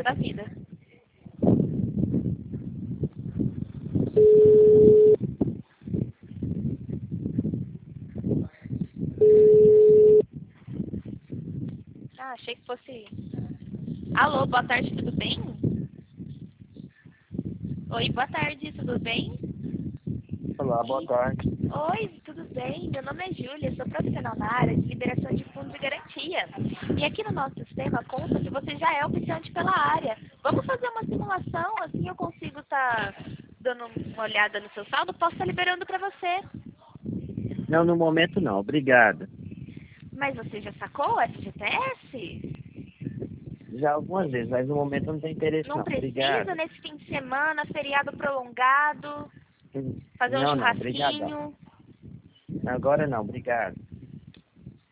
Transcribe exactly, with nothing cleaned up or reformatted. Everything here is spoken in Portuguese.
coisa da vida. Ah, achei que fosse... Alô, boa tarde, tudo bem? Oi, boa tarde, tudo bem? Olá, boa tarde. Oi, tudo bem? Meu nome é Júlia, sou profissional na área de liberação de fundos de garantia. E aqui no nosso sistema consta que você já é oficiante pela área. Vamos fazer uma simulação, assim eu consigo estar dando uma olhada no seu saldo, posso estar liberando para você. Não, no momento não, obrigado. Mas você já sacou o F G T S? Já algumas vezes, mas no momento não tem interesse Não não, precisa obrigado. nesse fim de semana, feriado prolongado, fazer um Não, não, obrigado. churrasquinho. Agora não, obrigado.